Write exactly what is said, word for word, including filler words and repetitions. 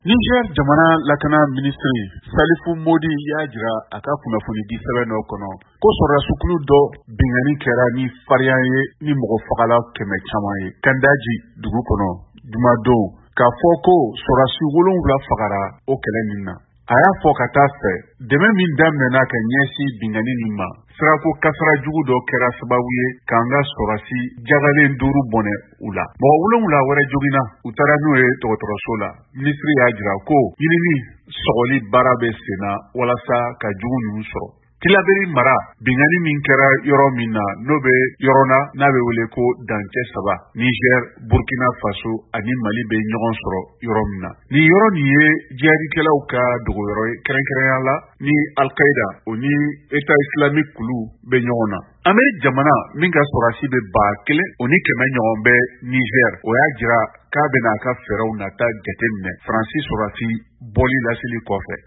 Niger jamana lakana ministri Salifu Modi y'a jira a ka kunnafoni di sɛbɛn dɔ kɔnɔ ko sɔrɔdasukulu dɔ bingani kɛra ni fariya ye ni mɔgɔ fagala kɛmɛ caman ye Kandaji dugu kɔnɔ jumadon k'a fɔ ko sɔrɔdasi wolonwula fagara o kɛlɛ nin na. A y'a fɔ ka taa fɛ dɛmɛ min daminɛna ka ɲɛsin bingani nin ma sirako kasara jugu dɔ kɛra sababu ye k'an ka sɔrɔdasi jagalen duuru bɔnɛ u la. Mɔgɔ wolonwula wɛrɛ joginna u taara n'o ye dɔgɔtɔrɔso la. Ministri y'a jira ko ɲinini sɔgɔli baara bɛ sen na walasa ka jugu ninnu sɔrɔ. Tilaberi mara bingani min kɛra yɔrɔ min na n'o bɛ yɔrɔ na n'a bɛ wele ko dancɛ saba Niger, Burkina Faso ani Mali bɛ ɲɔgɔn sɔrɔ yɔrɔ min na. Nin yɔrɔ nin ye jihadikɛlaw ka dogoyɔrɔ ye kɛrɛnkɛrɛnya la ni Al-Qaïda o ni État islamique kulu bɛ ɲɔgɔn na. Amérique jamana min ka sɔrɔdasi bɛ ba kelen o ni kɛmɛ ɲɔgɔn bɛ Niger o y'a jira k'a bɛna a ka fɛɛrɛw nata jateminɛ Faransi sɔrɔdasi bɔli laseli kɔfɛ.